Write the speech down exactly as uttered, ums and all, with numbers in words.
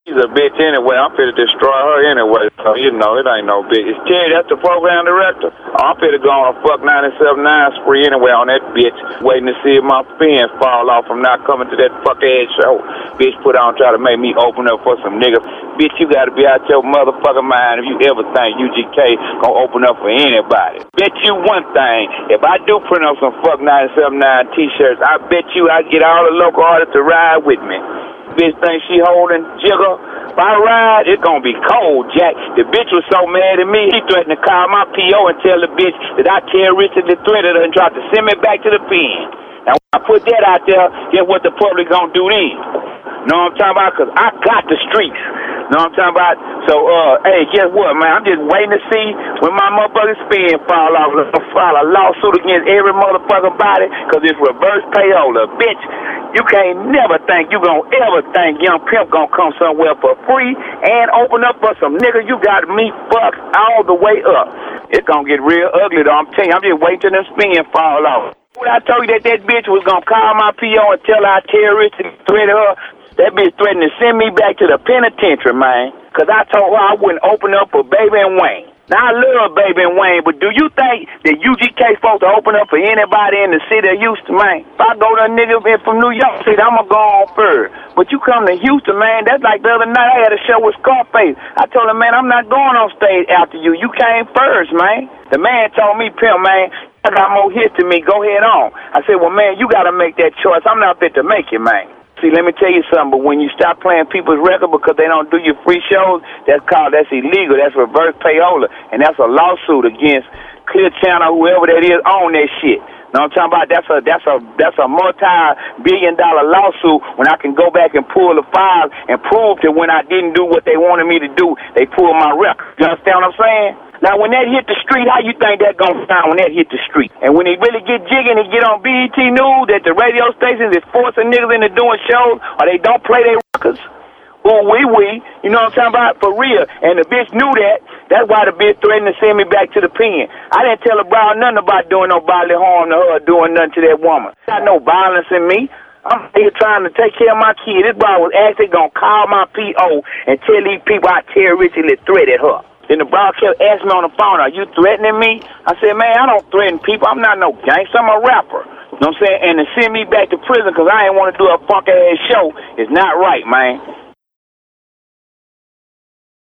She's a bitch anyway. I'm finna destroy her anyway. So, you know, it ain't no bitch. It's Terry, that's the program director. I'm finna go on a fuck ninety-seven nine spree anyway on that bitch. Waiting to see if my fins fall off from not coming to that fuck ass show. Bitch put on try to make me open up for some niggas. Bitch, you gotta be out your motherfucking mind if you ever think U G K gonna open up for anybody. Bet you one thing, if I do print up some fuck ninety-seven nine t-shirts, I bet you I get all the local artists to ride with me. Bitch think she holding jigger. If I ride, it's gonna be cold, Jack. The bitch was so mad at me, he threatened to call my P O and tell the bitch that I terroristically threatened her and tried to send me back to the pen. Now, when I put that out there, guess what the public gonna do then? Know what I'm talking about? Because I got the streets. Know what I'm talking about? So, uh, hey, guess what, man? I'm just waiting to see when my motherfucking spin fall off. I'll file a lawsuit against every motherfucking body because it's reverse payola. Bitch, you can't never think you gonna ever think Young Pimp gonna come somewhere for free and open up for some nigga. You got me fucked all the way up. It's gonna get real ugly, though. I'm telling you, I'm just waiting till them spin fall off. When I told you that that bitch was gonna call my P O and tell her I terroristic threatened her, that bitch threatened to send me back to the penitentiary, man. Because I told her I wouldn't open up for Baby and Wayne. Now, I love Baby and Wayne, but do you think that U G K supposed to open up for anybody in the city of Houston, man? If I go to a nigga from New York City, I'm going to go on first. But you come to Houston, man, that's like the other night I had a show with Scarface. I told him, man, I'm not going on stage after you. You came first, man. The man told me, Pimp, man, I got more hits than me. Go ahead on. I said, well, man, you got to make that choice. I'm not fit to make it, man. See, let me tell you something, but when you stop playing people's record because they don't do your free shows, that's called, that's illegal. That's reverse payola, and that's a lawsuit against Clear Channel, whoever that is, on that shit. Know what I'm talking about? That's a that's a that's a multi-billion dollar lawsuit when I can go back and pull the files and prove that when I didn't do what they wanted me to do, they pulled my record. You understand what I'm saying? Now, when that hit the street, how you think that gonna sound when that hit the street? And when they really get jiggy and get on B E T News, that the radio stations is forcing niggas into doing shows, or they don't play their records, ooh, wee wee, you know what I'm talking about? For real. And the bitch knew that. That's why the bitch threatened to send me back to the pen. I didn't tell her about nothing about doing no bodily harm to her or doing nothing to that woman. Got no violence in me. I'm here trying to take care of my kid. This boy was actually gonna call my P O and tell these people I terroristically threatened her. Then the brother kept asking me on the phone, are you threatening me? I said, man, I don't threaten people. I'm not no gangster. I'm a rapper. You know what I'm saying? And to send me back to prison because I ain't want to do a funk-ass show is not right, man.